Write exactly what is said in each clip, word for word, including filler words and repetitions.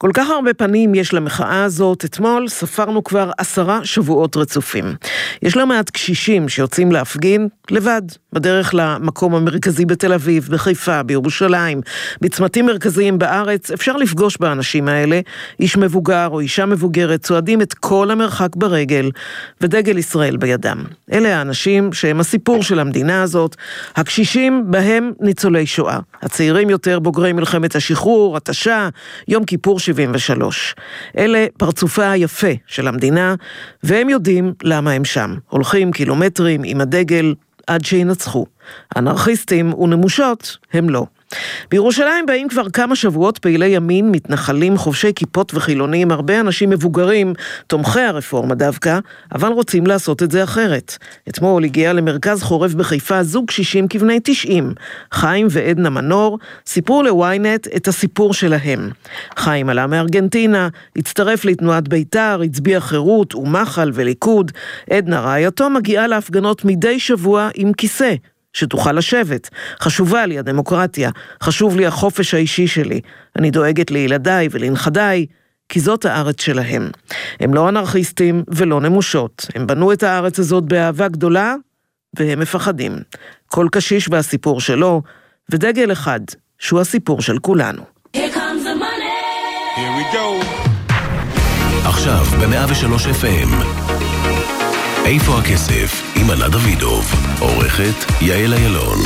כל כך הרבה פנים יש למחאה הזאת. אתמול ספרנו כבר עשרה שבועות רצופים. יש לה מעט קשישים שיוצאים להפגין לבד, בדרך למקום המרכזי בתל אביב, בחיפה, בירושלים, בצמתים מרכזיים בארץ. אפשר לפגוש באנשים האלה, איש מבוגר או אישה מבוגרת, צועדים את כל המרחק ברגל, ודגל ישראל בידם. אלה האנשים שהם הסיפור של המדינה הזאת, הקשישים בהם ניצולי שואה, הצעירים יותר בוגרי מלחמת השחרור, התשה, יום כיפור שבעים ושלוש. אלה פרצופה היפה של המדינה, והם יודעים למה הם שם. הולכים קילומטרים עם הדגל עד שינצחו. אנרכיסטים ונמושות הם לא. בירושלים באים כבר כמה שבועות פעילי ימין, מתנחלים, חובשי כיפות וחילונים, הרבה אנשים מבוגרים, תומכי הרפורמה דווקא, אבל רוצים לעשות את זה אחרת. אתמול הגיע למרכז חורף בחיפה זוג קשישים כבני תשעים. חיים ועדנה מנור סיפרו לוויינט את הסיפור שלהם. חיים עלה מארגנטינה, הצטרף לתנועת בית"ר, הצביע חירות ומחל וליכוד. עדנה רעייתו מגיעה להפגנות מדי שבוע עם כיסא, שתוכל לשבת. חשובה לי הדמוקרטיה, חשוב לי החופש האישי שלי. אני דואגת לילדיי ולנכדיי, כי זאת הארץ שלהם. הם לא אנרכיסטים ולא נמושות. הם בנו את הארץ הזאת באהבה גדולה, והם מפחדים. כל קשיש והסיפור שלו, ודגל אחד, שהוא הסיפור של כולנו. Here comes the money. Here we go. עכשיו ב-מאה ושלוש אף אם. איפה הכסף? עם ענת דוידוב. עורכת יעל איילון.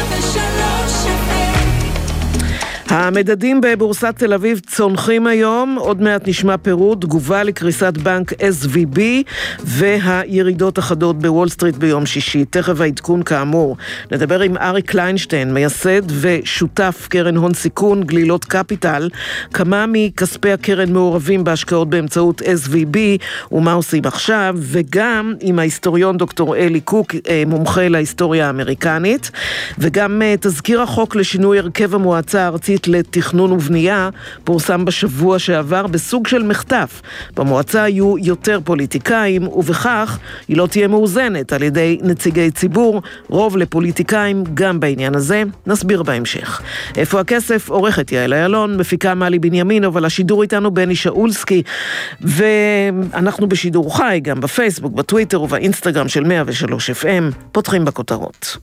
המדדים בבורסת תל אביב צונחים היום, עוד מעט נשמע פירוט, תגובה לקריסת בנק אס וי בי והירידות החדות בוול סטריט ביום שישי. תכף העדכון כאמור. נדבר עם אריק קליינשטיין, מייסד ושותף קרן הון סיכון גלילות קפיטל, כמה מכספי הקרן מעורבים בהשקעות באמצעות אס וי בי ומה עושים עכשיו, וגם עם ההיסטוריון דוקטור אלי קוק, מומחה להיסטוריה האמריקנית, וגם תזכיר החוק לשינוי הרכב המועצה הארצית לתכנון ובנייה פורסם בשבוע שעבר בסוג של מחטף. במועצה יהיו יותר פוליטיקאים, ובכך היא לא תהיה מאוזנת על ידי נציגי ציבור, רוב לפוליטיקאים גם בעניין הזה. נסביר בהמשך. איפה הכסף? עורכת יעל איילון, מפיקה מלי בנימין, אבל השידור איתנו בני שאולסקי, ואנחנו בשידור חי גם בפייסבוק, בטוויטר ובאינסטגרם של מאה ושלוש אף אם. פותחים בכותרות.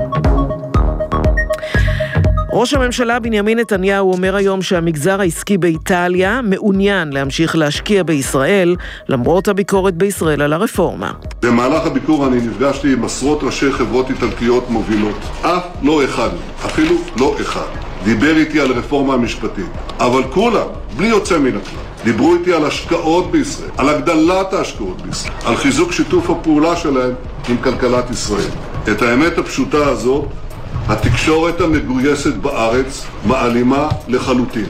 ראש הממשלה בנימין נתניהו אומר היום שהמגזר העסקי באיטליה מעוניין להמשיך להשקיע בישראל, למרות הביקורת בישראל על הרפורמה. במהלך הביקור אני נפגשתי עם עשרות ראשי חברות איטלקיות מובילות. אף לא אחד, אפילו לא אחד, דיבר איתי על רפורמה המשפטית. אבל כולם, בלי יוצא מן הכלל, דיברו איתי על השקעות בישראל, על הגדלת ההשקעות בישראל, על חיזוק שיתוף הפעולה שלהם עם כלכלת ישראל. את האמת הפשוטה הזאת, התקשורת המגויסת בארץ מעלימה לחלוטין.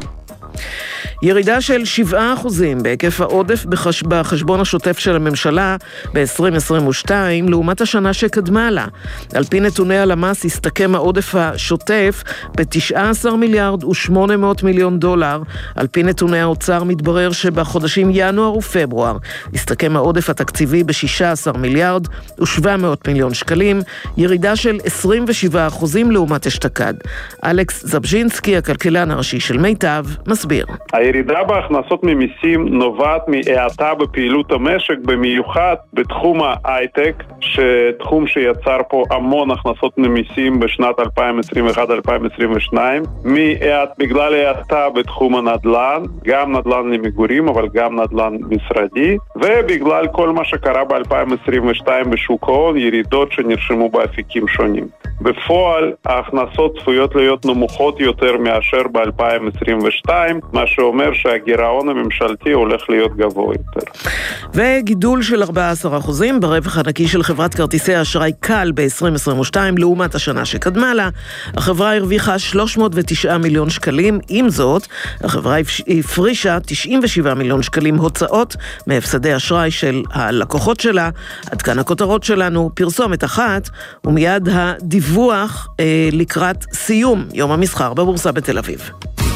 ירידה של שבעה אחוזים בהיקף העודף בחש... בחשבון השוטף של הממשלה ב-עשרים עשרים ושתיים לעומת השנה שקדמה לה. על פי נתוני הלמ"ס הסתכם העודף השוטף ב-תשעה עשר מיליארד ושמונה מאות מיליון דולר. על פי נתוני האוצר מתברר שבחודשים ינואר ופברואר הסתכם העודף התקציבי ב-שישה עשר מיליארד ושבע מאות מיליון שקלים, ירידה של עשרים ושבעה אחוזים לעומת אשתקד. אלכס זבז'ינסקי, הכלכלן הראשי של מיטב, מסביר. הירידה בהכנסות ממיסים נובעת מהאטה בפעילות המשק, במיוחד בתחום ההייטק, שתחום שיצר פה המון הכנסות ממיסים בשנת אלפיים עשרים ואחת אלפיים עשרים ושתיים, בגלל האטה בתחום הנדל"ן, גם נדל"ן למגורים אבל גם נדל"ן משרדי, ובגלל כל מה שקרה ב-אלפיים עשרים ושתיים בשוק ההון, ירידות שנרשמו באפיקים שונים. בפועל ההכנסות צפויות להיות נמוכות יותר מאשר ב-אלפיים עשרים ושתיים, מה שאומר שהגירעון הממשלתי הולך להיות גבוה יותר. וגידול של ארבעה עשר אחוזים ברווח הנקי של חברת כרטיסי האשראי קל ב-עשרים עשרים ושתיים לעומת השנה שקדמה לה. החברה הרוויחה שלוש מאות ותשעה מיליון שקלים. עם זאת, החברה הפרישה תשעים ושבעה מיליון שקלים הוצאות מהפסדי אשראי של הלקוחות שלה. עד כאן הכותרות שלנו, פרסומת אחת ומיד הדיווח אה, לקראת סיום יום המסחר בבורסה בתל אביב.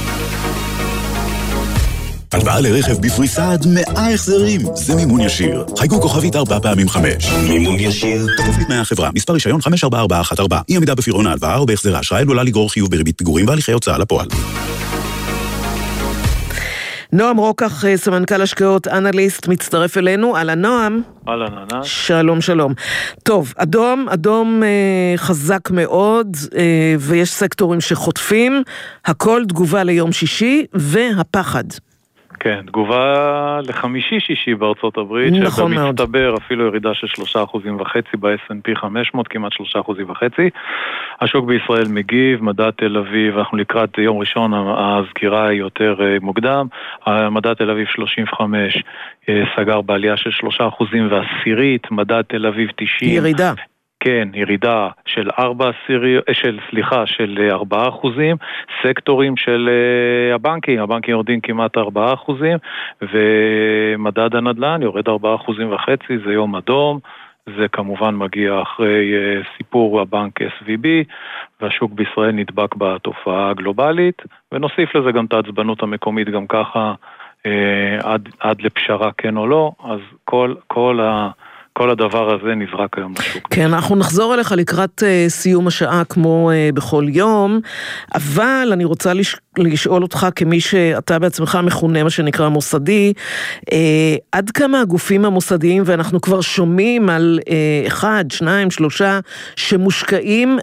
הלוואה לרכב בפריסה עד מאה החזרים, זה מימון ישיר. חייגו כוכבית ארבע פעמים חמש. מימון ישיר. כפוף לתנאי החברה, מספר רישיון חמש ארבע ארבע אחת ארבע. אי עמידה בפירעון ההלוואה או בהחזר האשראי עלולה לגרור חיוב בריבית פיגורים והליכי הוצאה לפועל. נועם רוקח, סמנכ"ל השקעות, אנליסט, מצטרף אלינו. אהלן נועם. אהלן ענת. שלום שלום. טוב, אדום, אדום אה, חזק מאוד, אה, ויש סקטורים שחוטפים, הכל תגובה ליום שישי, והפחד. כן, תגובה לחמישי שישי בארצות הברית, נכון מאוד. שבמצטבר אפילו ירידה של שלושה אחוזים וחצי ב-אס אנד פי חמש מאות, כמעט שלושה אחוזים וחצי. השוק בישראל מגיב, מדד תל אביב, אנחנו לקראת יום ראשון, הסגירה היא יותר מוקדם, מדד תל אביב שלושים וחמש סגר בעלייה של שלושה אחוזים ועשירית, מדד תל אביב תשעים. ירידה. כן, ירידה של ארבע עשיריות, של, סליחה, של ארבעה אחוזים, סקטורים של uh, הבנקים, הבנקים יורדים כמעט ארבעה אחוזים, ומדד הנדל"ן יורד ארבעה אחוזים וחצי, זה יום אדום, זה כמובן מגיע אחרי uh, סיפור הבנק אס וי בי, והשוק בישראל נדבק בתופעה הגלובלית, ונוסיף לזה גם את העצבנות המקומית, גם ככה, uh, עד, עד לפשרה כן או לא, אז כל, כל ה... כל הדבר הזה נזרק היום בשוק. כן, אנחנו נחזור אליך לקראת uh, סיום השעה כמו uh, בכל יום, אבל אני רוצה לש... לשאול אותך כמי שאתה בעצמך מכונה מה שנקרא מוסדי, uh, עד כמה הגופים המוסדיים, ואנחנו כבר שומעים על uh, אחד, שניים, שלושה, שמושקעים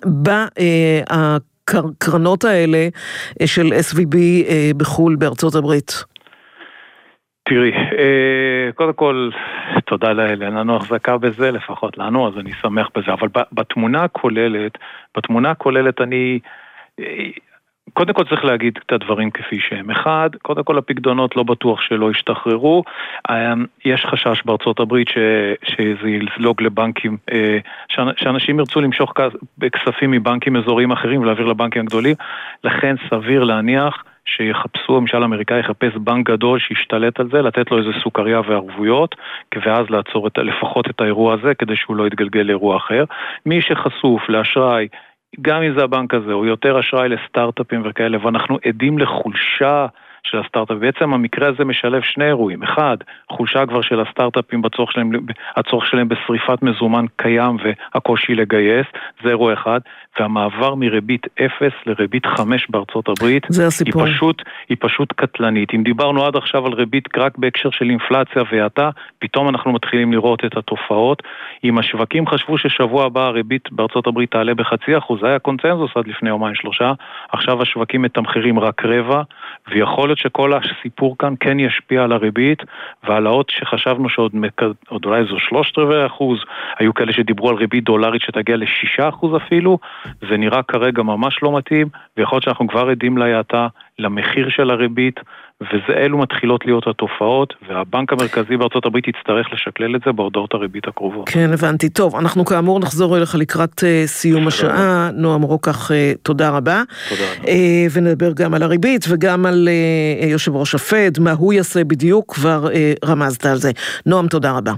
בקרנות uh, האלה uh, של אס וי בי uh, בחול בארצות הברית. תראי, קודם כל, תודה לאל, אין לנו החזקה בזה, לפחות לנו, אז אני שמח בזה, אבל בתמונה הכוללת, בתמונה הכוללת אני, קודם כל צריך להגיד את הדברים כפי שהם. אחד, קודם כל הפקדונות לא בטוח שלא ישתחררו, יש חשש בארצות הברית ש, שזה ילזלוג לבנקים, שאנשים ירצו למשוך כספים מבנקים אזוריים אחרים ולהעביר לבנקים הגדולים, לכן סביר להניח שיחפשו, הממשל האמריקאי יחפש בנק גדול שישתלט על זה, לתת לו איזה סוכריה וערבויות, ואז לעצור את, לפחות את האירוע הזה, כדי שהוא לא יתגלגל לאירוע אחר. מי שחשוף לאשראי, גם אם זה הבנק הזה, הוא יותר אשראי לסטארט-אפים וכאלה, ואנחנו עדים לחולשה של הסטארט-אפ. בעצם המקרה הזה משלב שני אירועים. אחד, חולשה כבר של הסטארט-אפים בצורך שלהם, הצורך שלהם בשריפת מזומן קיים והקושי לגייס, זה אירוע אחד, והמעבר מריבית אפס לריבית חמש בארצות הברית, זה הסיפור. היא פשוט, היא פשוט קטלנית. אם דיברנו עד עכשיו על ריבית רק בהקשר של אינפלציה והאטה, פתאום אנחנו מתחילים לראות את התופעות. אם השווקים חשבו ששבוע הבא הריבית בארצות הברית תעלה בחצי אחוז, זה היה קונצנזוס עד לפני יומיים שלושה, עכשיו השווקים מתמחרים רק רבע, ויכול להיות שכל הסיפור כאן כן ישפיע על הריבית, ועל האות שחשבנו שעוד עוד אולי זו שלושת רבעי אחוז, היו כאלה שדיברו על ריבית דולרית שתגיע לשישה אחוז אפילו, זה נראה כרגע ממש לא מתאים, ויכול להיות שאנחנו כבר עדים להאטה למחיר של הריבית, וזה אלו מתחילות להיות התופעות, והבנק המרכזי בארצות הברית יצטרך לשקלל את זה בהודעות הריבית הקרובות. כן, הבנתי. טוב, אנחנו כאמור נחזור אליך לקראת uh, סיום השעה. נועם רוקח, uh, תודה רבה. תודה רבה. Uh, ונדבר גם על הריבית, וגם על uh, יושב ראש הפד, מה הוא יעשה בדיוק, כבר uh, רמזת על זה. נועם, תודה רבה.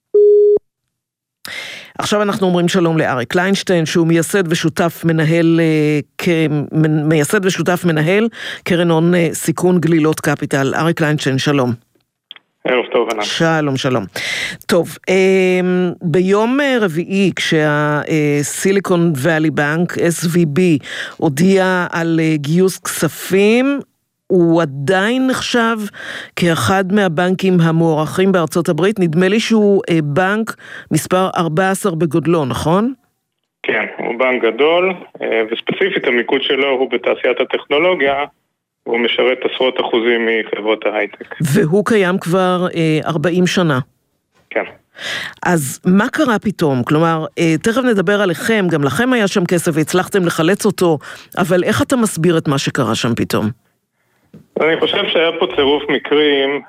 עכשיו אנחנו אומרים שלום לאריק ליינשטיין, שהוא מייסד ושותף מנהל, מייסד ושותף מנהל, קרן הון סיכון גלילות קפיטל. אריק ליינשטיין, שלום. ערב טוב, ענת. שלום, שלום. טוב, ביום רביעי, כשהסיליקון ואלי בנק, אס וי בי, הודיע על גיוס כספים, הוא עדיין נחשב כאחד מהבנקים המוערכים בארצות הברית, נדמה לי שהוא בנק מספר ארבע עשרה בגודלו, נכון? כן, הוא בנק גדול, וספציפית המיקוד שלו הוא בתעשיית הטכנולוגיה, הוא משרת עשרות אחוזים מחברות ההייטק. והוא קיים כבר ארבעים שנה. כן. אז מה קרה פתאום? כלומר, תכף נדבר עליכם, גם לכם היה שם כסף והצלחתם לחלץ אותו, אבל איך אתה מסביר את מה שקרה שם פתאום? אני חושב שהיה פה צירוף מקרים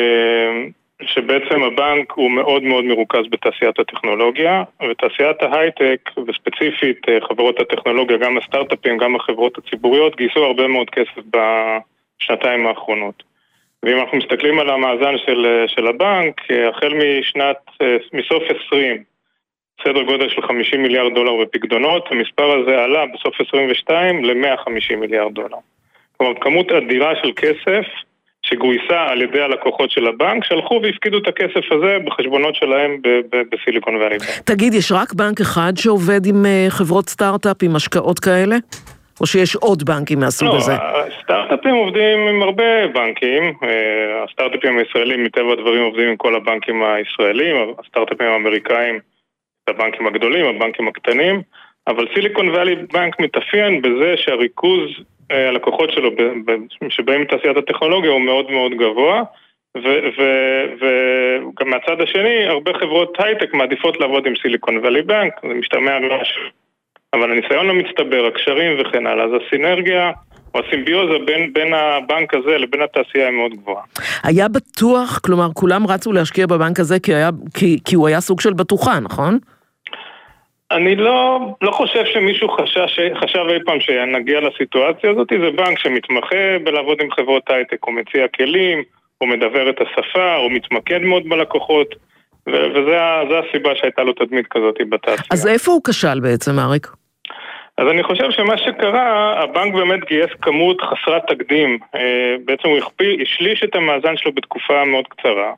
שבעצם הבנק הוא מאוד מאוד מרוכז בתעשיית הטכנולוגיה, ותעשיית ההייטק, וספציפית חברות הטכנולוגיה, גם הסטארט-אפים, גם החברות הציבוריות, גייסו הרבה מאוד כסף בשנתיים האחרונות. ואם אנחנו מסתכלים על המאזן של, של הבנק, החל משנת, מסוף עשרים, סדר גודל של חמישים מיליארד דולר בפקדונות, המספר הזה עלה בסוף עשרים ושתיים ל-מאה וחמישים מיליארד דולר. כלומר, כמות אדירה של כסף שגויסה על ידי הלקוחות של הבנק, שהלכו והפקידו את הכסף הזה בחשבונות שלהם בסיליקון ואלי בנק. תגיד, יש רק בנק אחד שעובד עם חברות סטארט-אפ, עם השקעות כאלה? או שיש עוד בנקים מהסוג לא, הזה? הסטארט-אפים עובדים עם הרבה בנקים, הסטארט-אפים הישראלים מטבע הדברים עובדים עם כל הבנקים הישראלים, הסטארט-אפים האמריקאים, הבנקים הגדולים, הבנקים הקטנים, אבל סיליקון ואלי בנק מתאפיין בזה שהריכוז הלקוחות שלו שבאים מתעשיית הטכנולוגיה הוא מאוד מאוד גבוה, וגם מהצד השני הרבה חברות הייטק מעדיפות לעבוד עם סיליקון ואלי בנק, זה משתמע משהו, אבל הניסיון לא מצטבר, הקשרים וכן הלאה, אז הסינרגיה או הסימביוזה בין, בין הבנק הזה לבין התעשייה היא מאוד גבוהה. היה בטוח, כלומר כולם רצו להשקיע בבנק הזה כי, היה, כי, כי הוא היה סוג של בטוחה, נכון? אני לא, לא חושב שמישהו חשש, חשב אי פעם שנגיע לסיטואציה הזאת, זה בנק שמתמחה בלעבוד עם חברות הייטק, הוא מציע כלים, הוא מדבר את השפה, הוא מתמקד מאוד בלקוחות, וזו הסיבה שהייתה לו תדמית כזאת בתעשייה. אז איפה הוא כשל בעצם, אריק? אז אני חושב שמה שקרה, הבנק באמת גייס כמות חסרת תקדים, בעצם הוא הכפיל, השליש את המאזן שלו בתקופה מאוד קצרה,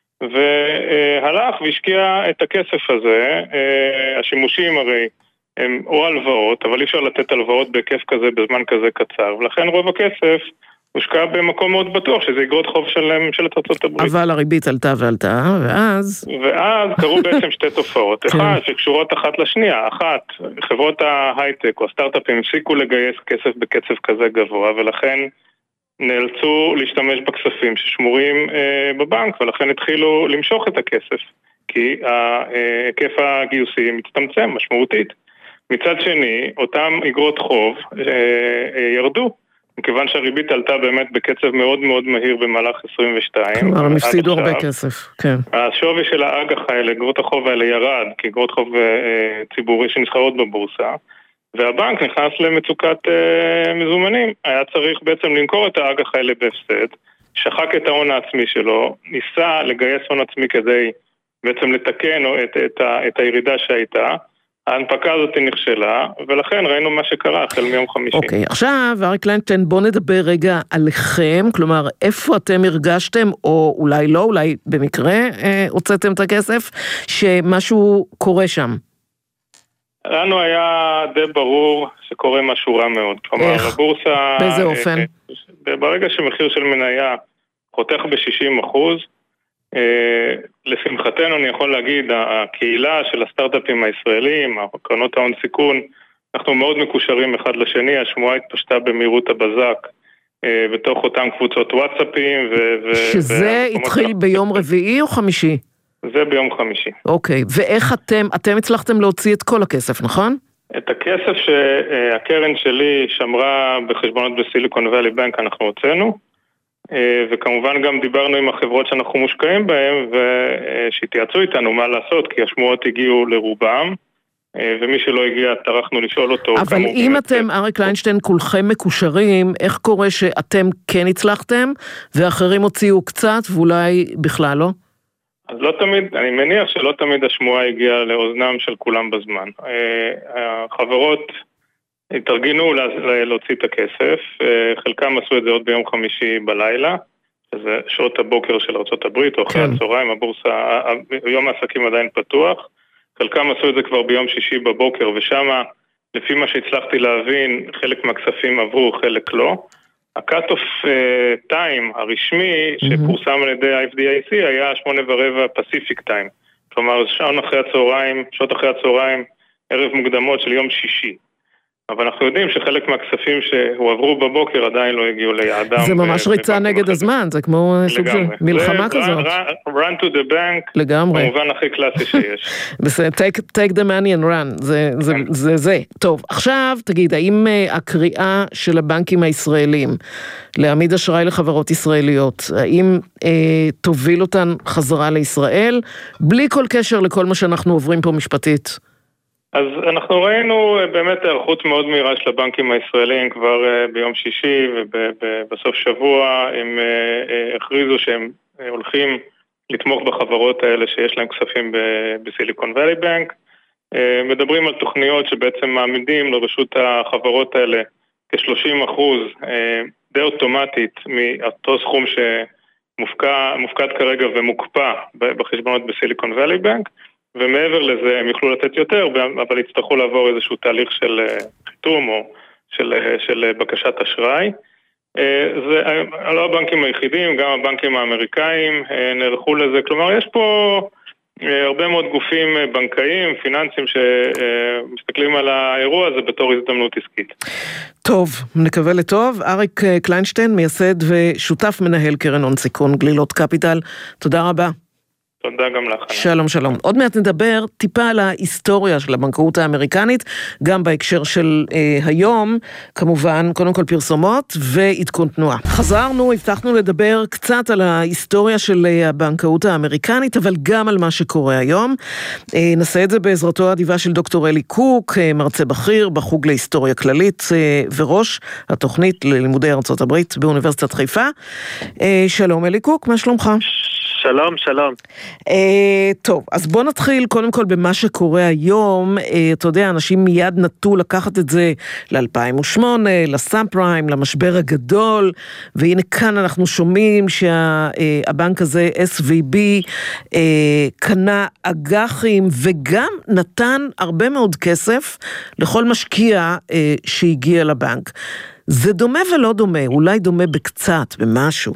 והלך והשקיע את הכסף הזה, השימושים הרי הם או הלוואות, אבל אי אפשר לתת הלוואות בהיקף כזה בזמן כזה קצר, ולכן רוב הכסף הושקע במקום מאוד בטוח שזה אגרות חוב של ממשלת ארצות הברית. אבל הריבית עלתה ועלתה, ואז... ואז קרו בעצם שתי תופעות. אחת, שקשורות אחת לשנייה. אחת, חברות ההייטק או הסטארט-אפים הפסיקו לגייס כסף בקצב כזה גבוה, ולכן נאלצו להשתמש בכספים ששמורים אה, בבנק, ולכן התחילו למשוך את הכסף, כי היקף הגיוסים מצטמצם משמעותית. מצד שני, אותם אגרות חוב אה, אה, ירדו, מכיוון שהריבית עלתה באמת בקצב מאוד מאוד מהיר במהלך עשרים ושתיים. כלומר, הם הפסידו הרבה כסף, כן. השווי של האג"ח האלה, אגרות החוב האלה ירד, כי אגרות חוב אה, ציבורי שנסחרות בבורסה, והבנק נכנס למצוקת אה, מזומנים. היה צריך בעצם למכור את האג"ח האלה בהפסד, שחק את ההון העצמי שלו, ניסה לגייס הון עצמי כדי בעצם לתקן את, את, ה, את הירידה שהייתה, ההנפקה הזאת נכשלה, ולכן ראינו מה שקרה החל מיום חמישי. אוקיי, עכשיו, אריק ליינשטיין, בוא נדבר רגע עליכם, כלומר, איפה אתם הרגשתם, או אולי לא, אולי במקרה אה, הוצאתם את הכסף, שמשהו קורה שם? לנו היה די ברור שקורה משהו רע מאוד. כלומר, איך? הבורסה... באיזה אופן? אה, ברגע שמחיר של מניה חותך ב-שישים אחוז, Uh, לשמחתנו אני יכול להגיד, הקהילה של הסטארט-אפים הישראלים, קרנות ההון סיכון, אנחנו מאוד מקושרים אחד לשני, השמועה התפשטה במהירות הבזק, uh, בתוך אותם קבוצות וואטסאפים. ו- שזה ו- התחיל ו- ביום רביעי או חמישי? זה ביום חמישי. אוקיי, ואיך אתם, אתם הצלחתם להוציא את כל הכסף, נכון? את הכסף שהקרן שלי שמרה בחשבונות בסיליקון ואלי בנק אנחנו הוצאנו, וכמובן גם דיברנו עם החברות שאנחנו מושקעים בהן ושהתייעצו איתנו מה לעשות, כי השמועות הגיעו לרובם, ומי שלא הגיע טרחנו לשאול אותו. אבל אם אתם, אריק ליינשטיין, כולכם מקושרים, איך קורה שאתם כן הצלחתם ואחרים הוציאו קצת ואולי בכלל לא? אז לא תמיד, אני מניח שלא תמיד השמועה הגיעה לאוזנם של כולם בזמן. החברות התארגנו להוציא את הכסף, חלקם עשו את זה עוד ביום חמישי בלילה, שזה שעות הבוקר של ארצות הברית, או אחרי הצהריים, הבורסה, יום העסקים עדיין פתוח, חלקם עשו את זה כבר ביום שישי בבוקר, ושם, לפי מה שהצלחתי להבין, חלק מהכספים עברו, חלק לא. ה-cut-off time הרשמי שפורסם על ידי ה-אף די איי סי היה שמונה ורבע פסיפיק טיים, כלומר שעות אחרי הצהריים, שעות אחרי הצהריים, ערב מוקדמות של יום שישי. אבל אנחנו יודעים שחלק מהכספים שהועברו בבוקר עדיין לא הגיעו ליעדם. זה ממש ריצה נגד הזמן, זה כמו סוג של מלחמה כזאת. run to the bank, לגמרי. במובן הכי קלאסי שיש. בסדר, take the money and run, זה זה. טוב, עכשיו תגיד, האם הקריאה של הבנקים הישראלים להעמיד אשראי לחברות ישראליות, האם תוביל אותן חזרה לישראל, בלי כל קשר לכל מה שאנחנו עוברים פה משפטית? אז אנחנו ראינו באמת הערכות מאוד מהירה של הבנקים הישראלים כבר ביום שישי ובסוף שבוע הם הכריזו שהם הולכים לתמוך בחברות האלה שיש להם כספים בסיליקון ואלי בנק. מדברים על תוכניות שבעצם מעמידים לרשות החברות האלה כ-שלושים אחוז די אוטומטית מאותו סכום שמופקד כרגע ומוקפא בחשבונות בסיליקון ואלי בנק. ומעבר לזה הם יוכלו לתת יותר, אבל יצטרכו לעבור איזשהו תהליך של חיתום או של, של בקשת אשראי. זה לא הבנקים היחידים, גם הבנקים האמריקאים נערכו לזה, כלומר יש פה הרבה מאוד גופים בנקאיים, פיננסיים שמסתכלים על האירוע הזה בתור הזדמנות עסקית. טוב, נקווה לטוב. אריק קליינשטיין, מייסד ושותף מנהל קרן הון סיכון גלילות קפיטל, תודה רבה. תודה גם לך. שלום שלום. עוד מעט נדבר טיפה על ההיסטוריה של הבנקאות האמריקנית, גם בהקשר של אה, היום, כמובן, קודם כל פרסומות ועדכון תנועה. חזרנו, הבטחנו לדבר קצת על ההיסטוריה של אה, הבנקאות האמריקנית, אבל גם על מה שקורה היום. אה, נעשה את זה בעזרתו האדיבה של דוקטור אלי קוק, אה, מרצה בכיר בחוג להיסטוריה כללית אה, וראש התוכנית ללימודי ארצות הברית באוניברסיטת חיפה. אה, שלום אלי קוק, מה שלומך? שלום, שלום. Uh, טוב, אז בוא נתחיל קודם כל במה שקורה היום. Uh, אתה יודע, אנשים מיד נטו לקחת את זה ל-אלפיים ושמונה, לסאב פריים, למשבר הגדול, והנה כאן אנחנו שומעים שהבנק uh, הזה, אס וי בי, uh, קנה אג"חים וגם נתן הרבה מאוד כסף לכל משקיע uh, שהגיע לבנק. זה דומה ולא דומה, אולי דומה בקצת, במשהו.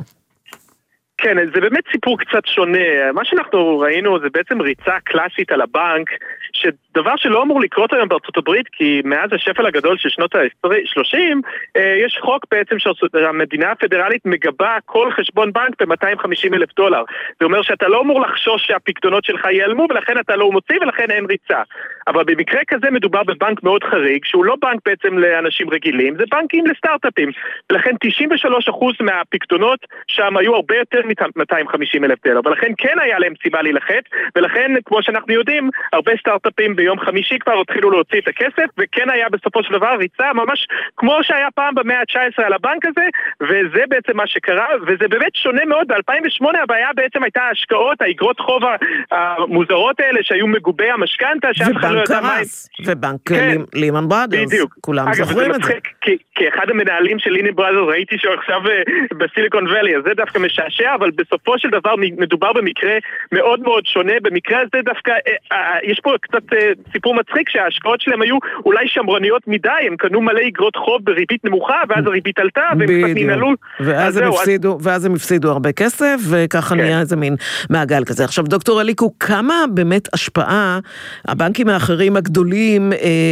כן, זה באמת סיפור קצת שונה. מה שאנחנו ראינו זה בעצם ריצה קלאסית על הבנק, שדבר שלא אמור לקרות היום בארצות הברית, כי מאז השפל הגדול של שנות ה-שלושים, יש חוק בעצם שהמדינה הפדרלית מגבה כל חשבון בנק ב-מאתיים וחמישים אלף דולר. זה אומר שאתה לא אמור לחשוש שהפקדונות שלך ייעלמו, ולכן אתה לא מוציא, ולכן אין ריצה. אבל במקרה כזה מדובר בבנק מאוד חריג, שהוא לא בנק בעצם לאנשים רגילים, זה בנקים לסטארט-אפים. ולכן תשעים ושלושה אחוז מהפקדונות שם היו הרבה יותר מאתיים וחמישים אלף דולר, ולכן כן היה להם סיבה להילחץ, ולכן, כמו שאנחנו יודעים, הרבה סטארט-אפים ביום חמישי כבר התחילו להוציא את הכסף, וכן היה בסופו של דבר ריצה ממש כמו שהיה פעם במאה ה-תשע עשרה על הבנק הזה, וזה בעצם מה שקרה, וזה באמת שונה מאוד. ב-אלפיים ושמונה הבעיה בעצם הייתה ההשקעות, האגרות חוב המוזרות האלה שהיו מגובי המשכנתה, שאף אחד לא יודע מה... ובנק לימן בראדרס, כולם זוכרים את זה. כאחד המנהלים של לימן בראדרס ראיתי שהוא עכשיו בסיליקון ואלי, אז זה דווקא משעשע, אבל בסופו של דבר מדובר במקרה מאוד מאוד שונה. במקרה הזה דווקא יש פה קצת סיפור מצחיק שההשקעות שלהם היו אולי שמרניות מדי, הם קנו מלא אגרות חוב בריבית נמוכה, ואז הריבית עלתה, והם קצת ננעלו. ואז הם הפסידו, ואז הם הפסידו הרבה כסף, וככה נהיה איזה מין מעגל כזה. עכשיו, דוקטור אליקו, כמה באמת השפעה הבנקים האחרים הגדולים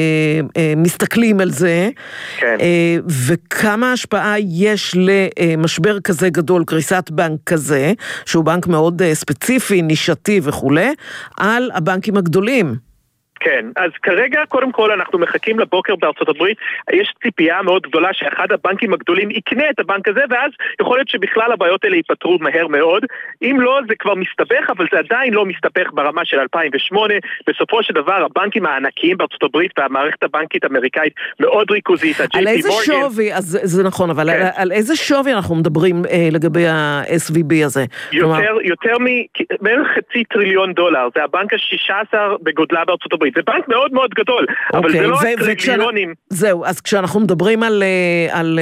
מסתכלים על זה, וכמה השפעה יש למשבר כזה גדול, קריסת בנק כזה, שהוא בנק מאוד ספציפי, נישתי וכו', על הבנקים הגדולים. כן, אז כרגע קודם כל אנחנו מחכים לבוקר בארצות הברית, יש ציפייה מאוד גדולה שאחד הבנקים הגדולים יקנה את הבנק הזה, ואז יכול להיות שבכלל הבעיות האלה ייפתרו מהר מאוד. אם לא, זה כבר מסתבך, אבל זה עדיין לא מסתבך ברמה של אלפיים ושמונה. בסופו של דבר הבנקים הענקיים בארצות הברית והמערכת הבנקית האמריקאית מאוד ריכוזית. על איזה שווי, אז זה נכון, אבל כן. על, על איזה שווי אנחנו מדברים אה, לגבי ה-אס וי בי הזה? יותר, כלומר... יותר מ... בערך חצי טריליון דולר, זה הבנק ה-שישה עשר בגודלה בארצות הברית. זה בנק מאוד מאוד גדול, okay, אבל זה לא טריליונים. זהו, אז כשאנחנו מדברים על, על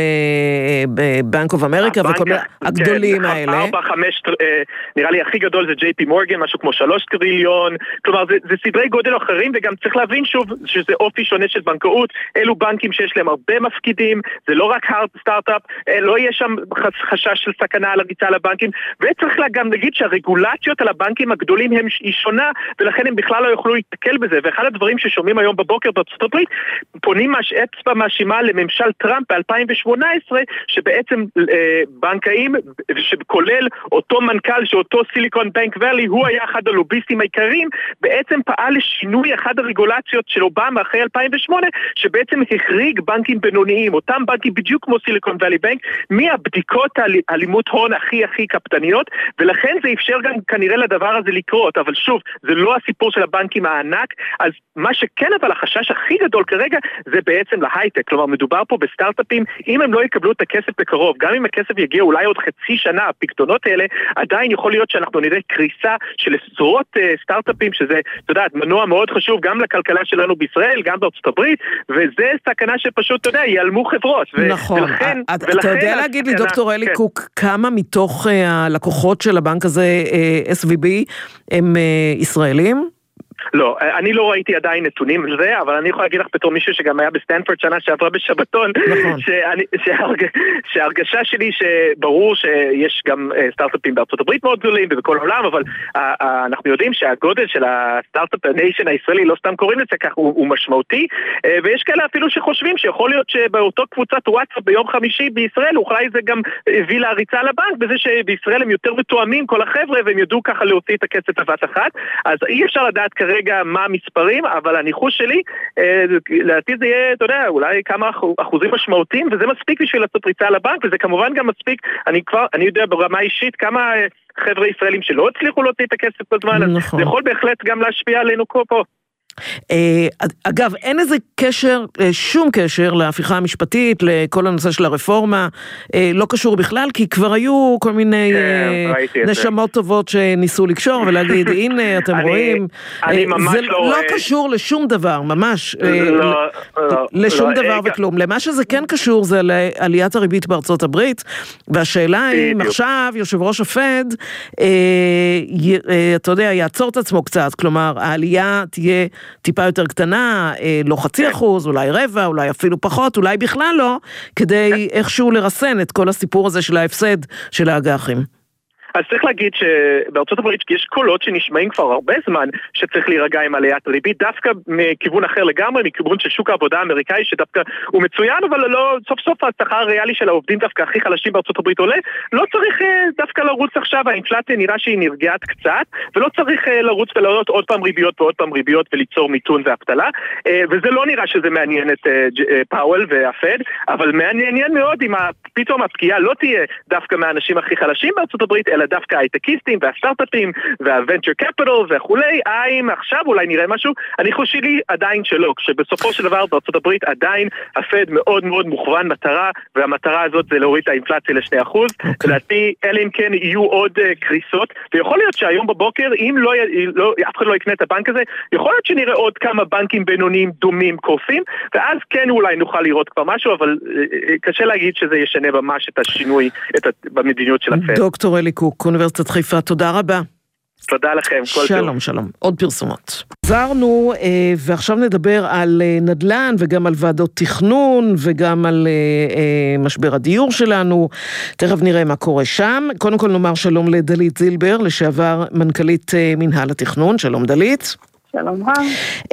בנק אוף אמריקה וכל מיני הגדולים האלה. ארבע, חמש, נראה לי הכי גדול זה ג'יי פי מורגן, משהו כמו שלוש טריליון, כלומר זה, זה סדרי גודל אחרים, וגם צריך להבין שוב שזה אופי שונה של בנקאות, אלו בנקים שיש להם הרבה מפקידים, זה לא רק הארד סטארט-אפ, לא יש שם חשש של סכנה על הריצה לבנקים, וצריך גם להגיד שהרגולציות על הבנקים הגדולים הם היא שונה, ולכן הם בכלל לא יוכלו להתקל בזה, ואחד הדברים ששומעים היום בבוקר בארצות הברית, פונים אצבע מאשימה לממשל טראמפ ב-אלפיים ושמונה עשרה, שבעצם אה, בנקאים, שכולל אותו מנכ"ל שאותו סיליקון בנק ואלי, הוא היה אחד הלוביסטים העיקריים, בעצם פעל לשינוי אחד הרגולציות של אובמה אחרי אלפיים ושמונה, שבעצם החריג בנקים בינוניים, אותם בנקים בדיוק כמו סיליקון ואלי בנק, מהבדיקות האלימות הון הכי הכי קפדניות, ולכן זה אפשר גם כנראה לדבר הזה לקרות, אבל שוב, זה לא הסיפור של הבנקים הענק. אז מה שכן, אבל החשש הכי גדול כרגע זה בעצם להייטק, כלומר מדובר פה בסטארט-אפים, אם הם לא יקבלו את הכסף בקרוב, גם אם הכסף יגיע אולי עוד חצי שנה, הפקדונות האלה, עדיין יכול להיות שאנחנו נראה קריסה של עשרות uh, סטארט-אפים, שזה, אתה יודע, מנוע מאוד חשוב גם לכלכלה שלנו בישראל, גם בארצות הברית, וזה סכנה שפשוט, אתה יודע, ייעלמו חברות. נכון, ולכן, אתה ולכן יודע להגיד לי, דוקטור אלי קוק, כמה מתוך uh, הלקוחות של הבנק הזה, uh, אס וי בי, הם uh, ישראלים? לא, אני לא ראיתי עדיין נתונים על זה, אבל אני יכול להגיד לך בתור מישהו שגם היה בסטנפורד שנה שעברה בשבתון, נכון. שאני, שההרג, שההרגשה שלי שברור שיש גם סטארט-אפים בארצות הברית מאוד גדולים ובכל העולם, אבל אנחנו יודעים שהגודל של הסטארט-אפ ניישן הישראלי, לא סתם קוראים לזה כך, הוא, הוא משמעותי, ויש כאלה אפילו שחושבים שיכול להיות שבאותו קבוצת וואטסאפ ביום חמישי בישראל, אולי זה גם הביא להריצה לבנק, בזה שבישראל הם יותר מתואמים כל החבר'ה, והם יודעו ככה להוציא את הכסף בבת אחת, אז אי אפשר לדעת כרגע מה המספרים, אבל הניחוש שלי, לעתיד זה יהיה, אתה יודע, אולי כמה אחוזים משמעותיים, וזה מספיק בשביל לעשות ריצה לבנק, וזה כמובן גם מספיק, אני כבר, אני יודע ברמה אישית כמה חבר'ה ישראלים שלא הצליחו להוציא את הכסף בזמן, נכון. זה יכול בהחלט גם להשפיע עלינו פה. אגב, אין איזה קשר, שום קשר להפיכה המשפטית, לכל הנושא של הרפורמה, לא קשור בכלל, כי כבר היו כל מיני נשמות טובות שניסו לקשור ולהגיד, הנה אתם רואים, זה לא קשור לשום דבר, ממש, לשום דבר וכלום. למה שזה כן קשור זה לעליית הריבית בארצות הברית, והשאלה היא, עכשיו יושב ראש הפד, אתה יודע, יעצור את עצמו קצת, כלומר, העלייה תהיה טיפה יותר קטנה, לא חצי אחוז, אולי רבע, אולי אפילו פחות, אולי בכלל לא, כדי איכשהו לרסן את כל הסיפור הזה של ההפסד של האג"חים. אז צריך להגיד שבארצות הברית יש קולות שנשמעים כבר הרבה זמן שצריך להירגע עם עליית ריבית, דווקא מכיוון אחר לגמרי, מכיוון של שוק העבודה האמריקאי שדווקא הוא מצוין, אבל לא, סוף סוף השכר הריאלי של העובדים דווקא הכי חלשים בארצות הברית עולה, לא צריך דווקא לרוץ עכשיו, האינפלציה נראה שהיא נרגעת קצת, ולא צריך לרוץ ולעלות עוד פעם ריביות ועוד פעם ריביות וליצור מיתון ואבטלה, וזה לא נראה שזה מעניין את פאוול והפד, אבל מעניין מאוד אם פתאום הפגיעה לא תהיה דווקא מהאנשים הכי חלשים בארצות הברית, אלא דווקא הייטקיסטים והסטארט-אפים והוונצ'ר קפיטל וכולי, האם עכשיו אולי נראה משהו, אני חושב לי עדיין שלא, כשבסופו של דבר בארצות הברית עדיין הפד מאוד מאוד מוכוון מטרה, והמטרה הזאת זה להוריד את האינפלציה לשני אחוז, לדעתי אלה אם כן יהיו עוד קריסות, ויכול להיות שהיום בבוקר, אם לא, לא, אף אחד לא יקנה את הבנק הזה, יכול להיות שנראה עוד כמה בנקים בינוניים דומים קורסים, ואז כן אולי נוכל לראות כבר משהו, אבל קשה להגיד שזה ישנה ממש את השינוי את, במדיניות של הפד. דוקטור אלי קוק, אוניברסיטת חיפה, תודה רבה. תודה לכם, כל שלום, טוב. שלום. עוד פרסומות. חזרנו, ועכשיו נדבר על נדל"ן, וגם על ועדות תכנון, וגם על משבר הדיור שלנו. תכף נראה מה קורה שם. קודם כל נאמר שלום לדלית זילבר, לשעבר מנכ"לית מנהל התכנון. שלום דלית. שלום רב.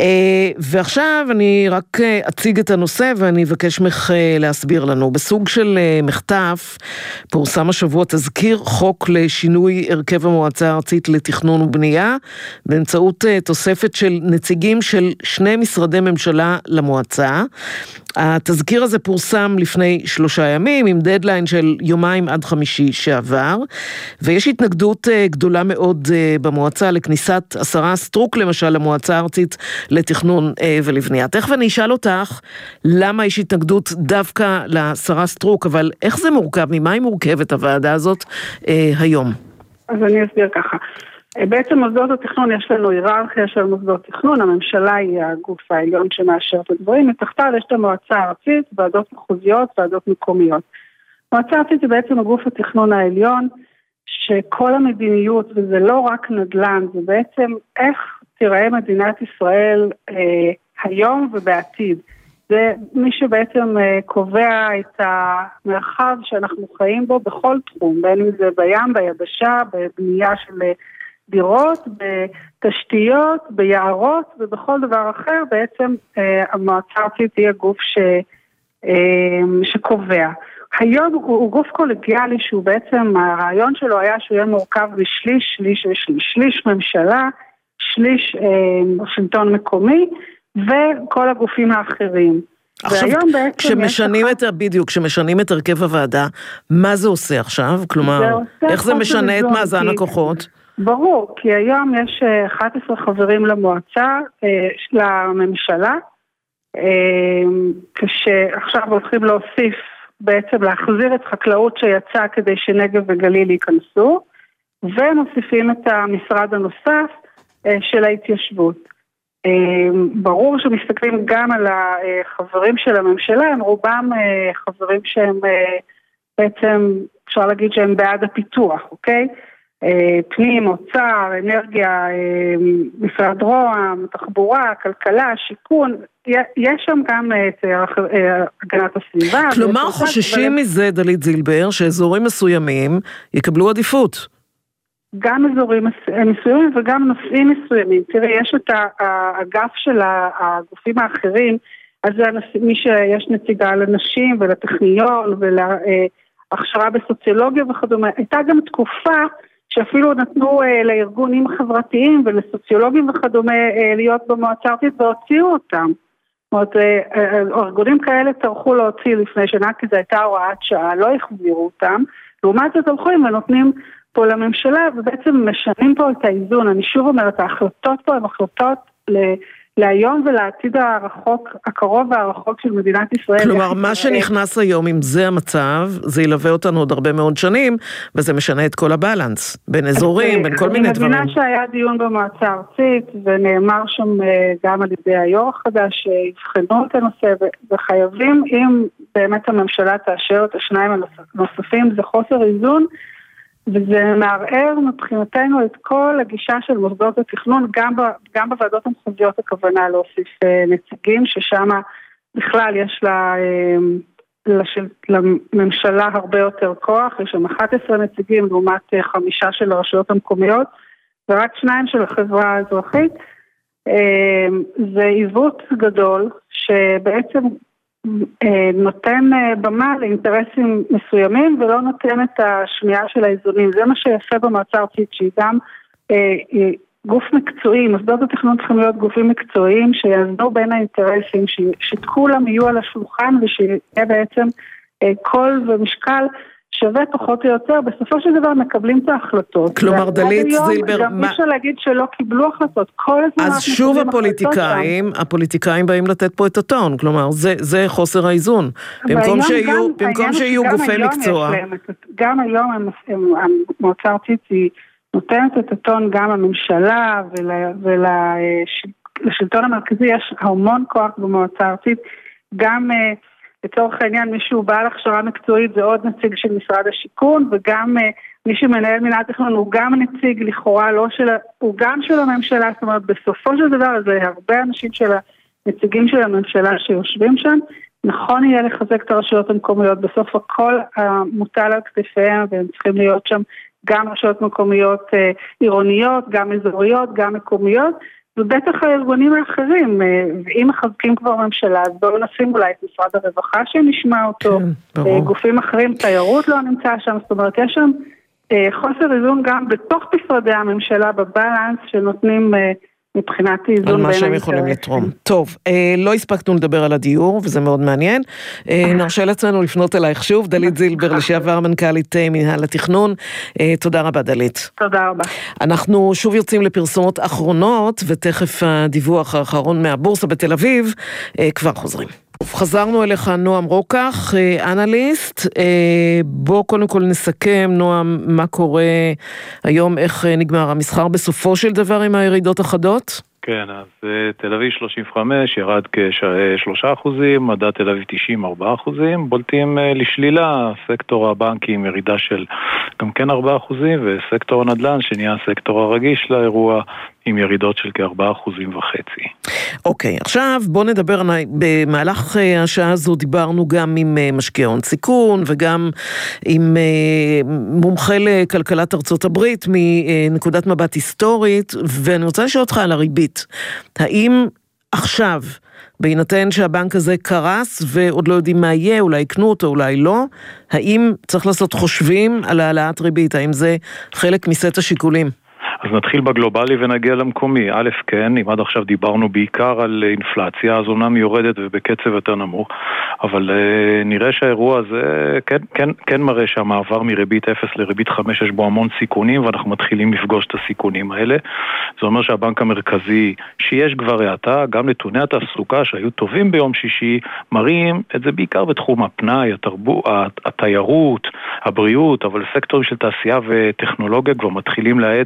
ועכשיו אני רק אציג את הנושא ואני אבקש ממך להסביר לנו. בסוג של מחטף פורסם השבוע תזכיר חוק לשינוי הרכב המועצה הארצית לתכנון ובנייה, באמצעות תוספת של נציגים של שני משרדי ממשלה למועצה. התזכיר הזה פורסם לפני שלושה ימים, עם דדליין של יומיים עד חמישי שעבר, ויש התנגדות גדולה מאוד במועצה לכניסת השרה סטרוק למשל למועצה הארצית לתכנון ולבנייה. תכף אני אשאל אותך למה יש התנגדות דווקא לשרה סטרוק, אבל איך זה מורכב, ממה היא מורכבת הוועדה הזאת היום? אז אני אסביר ככה. בעצם מוסדות התכנון יש לנו היררכיה של מוסדות תכנון, הממשלה היא הגוף העליון שמאשר את הדברים, מתחתיו יש את המועצה הארצית, ועדות מחוזיות, ועדות מקומיות. מועצה הארצית היא בעצם הגוף התכנון העליון, שכל המדיניות, וזה לא רק נדל"ן, זה בעצם איך תיראה מדינת ישראל אה, היום ובעתיד. זה מי שבעצם אה, קובע את המרחב שאנחנו חיים בו בכל תחום, בין אם זה בים, ביבשה, בבנייה של דירות, בתשתיות, ביערות ובכל דבר אחר, בעצם אה, המועצה הארצית היא הגוף ש, אה, שקובע. היום הוא, הוא גוף קולגיאלי שהוא בעצם, הרעיון שלו היה שהוא יהיה מורכב בשליש, שליש ושליש, שליש ממשלה, שליש אה, שלטון מקומי וכל הגופים האחרים. עכשיו, כשמשנים את, בדיוק, כשמשנים את הרכב הוועדה, מה זה עושה עכשיו? כלומר, איך זה משנה את מאזן הכוחות? ברור, כי היום יש אחד עשר חברים למועצה, לממשלה, כשעכשיו הולכים להוסיף, בעצם להחזיר את חקלאות שיצא כדי שנגב וגליל ייכנסו, ומוסיפים את המשרד הנוסף של ההתיישבות. ברור שמסתכלים גם על החברים של הממשלה, הם רובם חברים שהם בעצם, אפשר להגיד שהם בעד הפיתוח, אוקיי? פנים, אוצר, אנרגיה, משרד רוה"מ, תחבורה, כלכלה, שיכון, יש שם גם את הגנת הסביבה. כלומר חוששים מזה, דלית זילבר, שאזורים מסוימים יקבלו עדיפות. גם אזורים מסוימים וגם נושאים מסוימים. תראי, יש את האגף של הגופים האחרים, אז זה מי שיש נציגה לנשים ולטכניון ולהכשרה בסוציולוגיה וכדומה. הייתה גם תקופה שאפילו נתנו אה, לארגונים חברתיים ולסוציולוגים וכדומה אה, להיות במועצה הארצית והוציאו אותם. זאת אומרת, אה, אה, ארגונים כאלה טרחו להוציא לפני שנה, כי זו הייתה הוראת שעה, לא החזירו אותם. לעומת זאת הולכים ונותנים פה לממשלה, ובעצם משנים פה את האיזון. אני שוב אומרת, ההחלטות פה הן החלטות ל... להיום ולעתיד הרחוק, הקרוב והרחוק של מדינת ישראל. כלומר, מה שנכנס היום, אם זה המצב, זה ילווה אותנו עוד הרבה מאוד שנים, וזה משנה את כל הבלנס, בין אזורים, בין כל מיני דברים. אני מבינה שהיה דיון במועצה הארצית, ונאמר שם גם על ידי היו"ר החדש, שיבחנו את הנושא, וחייבים, אם באמת הממשלה תאשר את השניים הנוספים, זה חוסר איזון, וזה מערער מבחינתנו את כל הגישה של מוסדות התכנון, גם, ב, גם בוועדות המחוזיות הכוונה להוסיף נציגים, ששם בכלל יש לה, לשל, לממשלה הרבה יותר כוח, יש שם אחת עשרה נציגים לעומת חמישה של הרשויות המקומיות, ורק שניים של החברה האזרחית. זה עיוות גדול, שבעצם נותן במה לאינטרסים מסוימים ולא נותן את השמיעה של האיזונים. זה מה שיפה במועצה הארצית, שהיא גם גוף מקצועי, מוסדות התכנון צריכים להיות גופים מקצועיים שיעזנו בין האינטרסים, שכולם יהיו על השולחן ושיהיה בעצם קול ומשקל שווה פחות או יותר, בסופו של דבר מקבלים את ההחלטות. כלומר, דלית זילבר, גם אי אפשר להגיד שלא קיבלו החלטות, כל הזמן... אז שוב הפוליטיקאים, הפוליטיקאים באים לתת פה את הטון, כלומר, זה, זה חוסר האיזון. במקום שיהיו, במקום שיהיו גופי מקצוע. גם היום המועצה הארצית היא נותנת את הטון גם הממשלה ולשלטון המרכזי, יש המון כוח במועצה הארצית, גם... לצורך העניין, מישהו בעל הכשרה מקצועית זה עוד נציג של משרד השיכון, וגם uh, מי שמנהל מנהל תכנון הוא גם נציג לכאורה, לא של, הוא גם של הממשלה, זאת אומרת, בסופו של דבר זה הרבה אנשים של הנציגים של הממשלה שיושבים שם, נכון יהיה לחזק את הרשויות המקומיות, בסוף הכל המוטל על כתפיהם, והם צריכים להיות שם גם רשויות מקומיות uh, עירוניות, גם אזוריות, גם מקומיות, ובטח הארגונים האחרים, ואם מחזקים כבר ממשלה, אז בואו נשים אולי את משרד הרווחה שנשמע אותו, כן, גופים אחרים, תיירות לא נמצא שם, זאת אומרת, יש שם חוסר איזון גם בתוך משרדי הממשלה בבלנס, שנותנים מבחינת איזון בין מה שהם יכולים לתרום. טוב, לא הספקנו לדבר על הדיור, וזה מאוד מעניין. נרשה לעצמנו לפנות אלייך שוב, דלית זילבר, לשעבר מנכ"לית מינהל התכנון. תודה רבה, דלית. תודה רבה. אנחנו שוב יוצאים לפרסומות אחרונות, ותכף הדיווח האחרון מהבורסה בתל אביב, כבר חוזרים. חזרנו אליך נועם רוקח, אנליסט. בוא קודם כל נסכם, נועם, מה קורה היום, איך נגמר המסחר בסופו של דבר עם הירידות החדות? כן, אז תל אביב שלושים וחמש ירד כשלושה אחוזים, מדד תל אביב תשעים ארבעה אחוזים, בולטים לשלילה, סקטור הבנקים ירידה של גם כן ארבעה אחוזים, וסקטור הנדל"ן שנהיה הסקטור הרגיש לאירוע עם ירידות של כארבעה אחוזים וחצי. אוקיי, עכשיו בוא נדבר, במהלך השעה הזו דיברנו גם עם משקיע הון סיכון, וגם עם מומחה לכלכלת ארצות הברית, מנקודת מבט היסטורית, ואני רוצה לשאול אותך על הריבית. האם עכשיו, בהינתן שהבנק הזה קרס, ועוד לא יודעים מה יהיה, אולי יקנו אותו, אולי לא, האם צריך לעשות חושבים על העלאת ריבית? האם זה חלק מסט השיקולים? אז נתחיל בגלובלי ונגיע למקומי. א', כן, אם עד עכשיו דיברנו בעיקר על אינפלציה, אז אומנם יורדת ובקצב יותר נמוך, אבל uh, נראה שהאירוע הזה כן, כן, כן מראה שהמעבר מריבית אפס לריבית חמש יש בו המון סיכונים, ואנחנו מתחילים לפגוש את הסיכונים האלה. זה אומר שהבנק המרכזי, שיש כבר האטה, גם נתוני התעסוקה שהיו טובים ביום שישי, מראים את זה בעיקר בתחום הפנאי, התרבות, התיירות, הבריאות, אבל סקטורים של תעשייה וטכנולוגיה כבר מתחילים להעד גם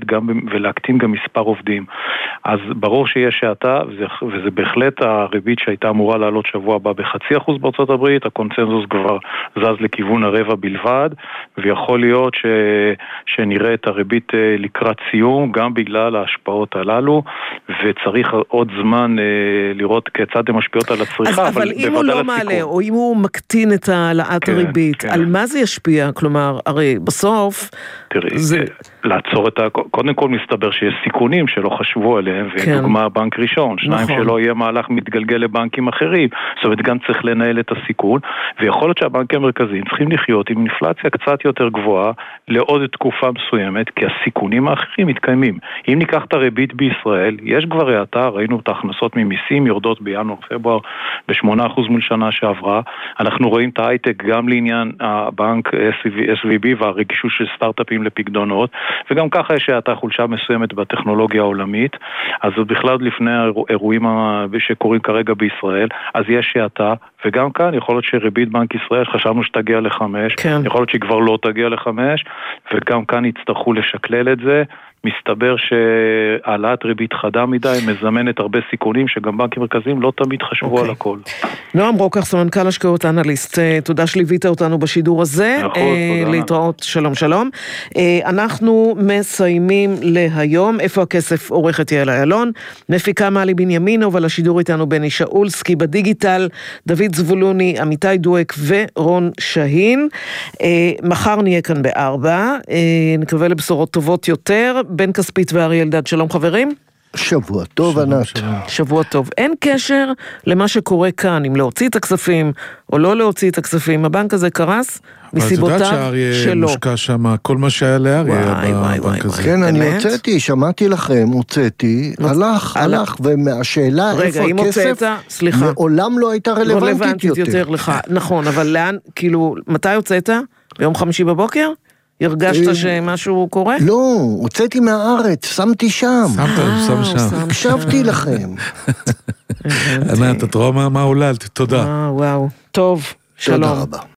ולהקטין גם מספר עובדים. אז ברור שיש שעתה, וזה, וזה בהחלט הריבית שהייתה אמורה לעלות שבוע הבא בחצי אחוז בארצות הברית, הקונצנזוס כבר זז לכיוון הרבע בלבד, ויכול להיות ש, שנראה את הריבית לקראת סיום, גם בגלל ההשפעות הללו, וצריך עוד זמן לראות כיצד הן משפיעות על הצריכה. אז, אבל, אבל אם הוא לא מעלה, או אם הוא מקטין את העלאת כן, הריבית, כן. על מה זה ישפיע? כלומר, הרי בסוף... תראי, זה... לעצור את ה... קודם כל מסתבר שיש סיכונים שלא חשבו עליהם, כן. ודוגמה בנק ראשון, שניים נכון. שלא יהיה מהלך מתגלגל לבנקים אחרים, זאת אומרת גם צריך לנהל את הסיכון, ויכול להיות שהבנקים המרכזיים צריכים לחיות עם אינפלציה קצת יותר גבוהה לעוד תקופה מסוימת, כי הסיכונים האחרים מתקיימים. אם ניקח את הריבית בישראל, יש כבר העתה, ראינו את ההכנסות ממיסים יורדות בינואר פברואר ב-שמונה אחוז מול שנה שעברה, אנחנו רואים את ההייטק גם לעניין הבנק אס וי בי והרגישות של סטארט-אפים לפקדונות, וגם ככה יש העתה חולשה מסוימת בטכנולוגיה העולמית, אז זה בכלל לפני האירועים שקורים כרגע בישראל, אז יש העתה, וגם כאן יכול להיות שריבית בנק ישראל חשבנו שתגיע לחמש, כן. יכול להיות שהיא כבר לא תגיע לחמש, וגם כאן יצטרכו לשקלל את זה. מסתבר שהעלאת ריבית חדה מדי מזמנת הרבה סיכונים שגם בנקים מרכזיים לא תמיד חשבו okay. על הכל. נועם רוקח, סמנכ"ל השקעות אנליסט, תודה שליווית אותנו בשידור הזה. נכון, תודה. להתראות, שלום שלום. אנחנו מסיימים להיום. איפה הכסף? עורכת יעל איילון, מפיקה מעלי בנימינוב, על השידור איתנו בני שאולסקי, בדיגיטל דוד זבולוני, עמיתי דואק ורון שהין. מחר נהיה כאן בארבע, נקווה לבשורות טובות יותר. בן כספית וארי אלדד, שלום חברים. שבוע טוב, ענת. שבוע טוב. אין קשר למה שקורה כאן, אם להוציא את הכספים או לא להוציא את הכספים. הבנק הזה קרס מסיבותיו שלו. אבל את יודעת שאריה מושקע שם, כל מה שהיה לאריה בבנק הזה. כן, אני הוצאתי, שמעתי לכם, הוצאתי, הלך, הלך, ומהשאלה איפה הכסף, מעולם לא הייתה רלוונטית יותר. נכון, אבל לאן, כאילו, מתי הוצאת? ביום חמישי בבוקר? הרגשת שמשהו קורה? לא, הוצאתי מהארץ, שמתי שם. שמת, שם שם. הקשבתי לכם. ענת, את רואה מה הוללת, תודה. וואו, טוב, שלום. תודה רבה.